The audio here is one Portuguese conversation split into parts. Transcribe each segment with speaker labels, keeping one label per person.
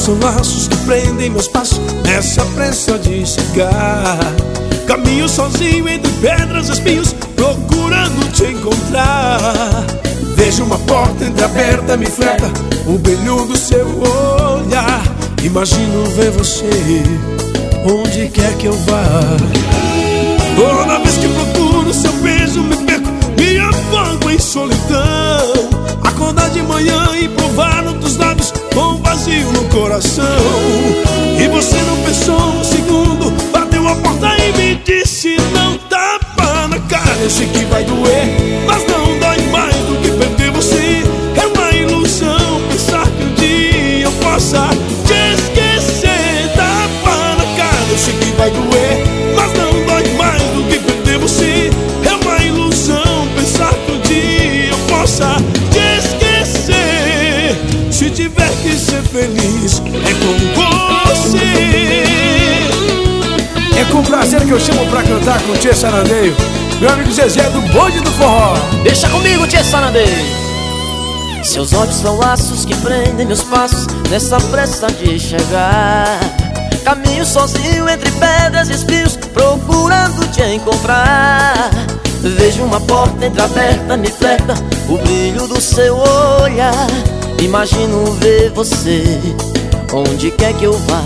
Speaker 1: são laços que prendem meus passos nessa pressa de chegar. Caminho sozinho entre pedras e espinhos, procurando te encontrar. Vejo uma porta entreaberta, me flerta o brilho do seu olhar. Imagino ver você onde quer que eu vá. Toda vez que procuro seu beijo me perco, me afogo em solidão. Acordar de manhã e provar dos lábios com vazio no coração. E você não pensou um segundo, bateu a porta e me disse não. Tapa na cara, eu sei que vai doer, mas não dói mais do que perder você. É uma ilusão pensar que um dia eu possa te esquecer. Tapa na cara, eu sei que vai doer, mas não dói mais do que perder você. É uma ilusão pensar que um dia eu possa te esquecer. Se tiver que ser feliz, é com você.
Speaker 2: É com prazer que eu chamo pra cantar com o Tchê Sanadeio, meu amigo Zezé do Bonde do Forró.
Speaker 3: Deixa comigo, Tchê Sanadeio. Seus olhos são laços que prendem meus passos nessa pressa de chegar. Caminho sozinho entre pedras e espinhos, procurando te encontrar. Vejo uma porta entreaberta, me flerta o brilho do seu olhar. Imagino ver você onde quer que eu vá.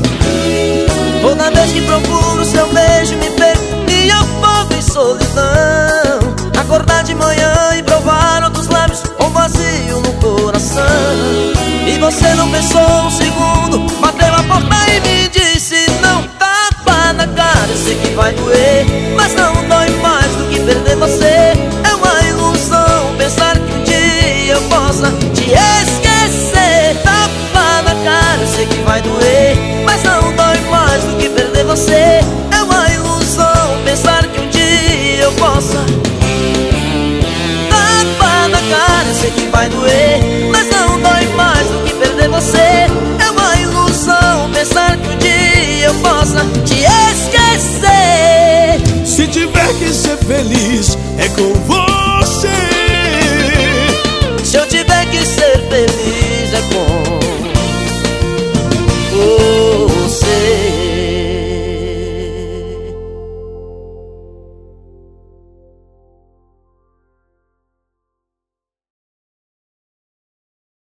Speaker 3: Toda vez que procuro seu beijo me perco, me afogo em solidão. Acordar de manhã e provar outros lábios com vazio no coração. E você não pensou um segundo, bateu a porta e me disse não. Tapa na cara, eu sei que vai doer, mas não dói mais do que perder você. É uma ilusão pensar que um dia eu possa te esquecer. Tapa na cara, eu sei que vai doer, mas não dói mais do que perder você. É uma ilusão pensar que um dia eu possa. Tapa na cara, eu sei que vai doer, mas não dói mais do que perder você. É uma ilusão pensar que um dia eu possa te esquecer.
Speaker 1: Se tiver que ser feliz, é com você.
Speaker 3: Se eu tiver que ser feliz, é com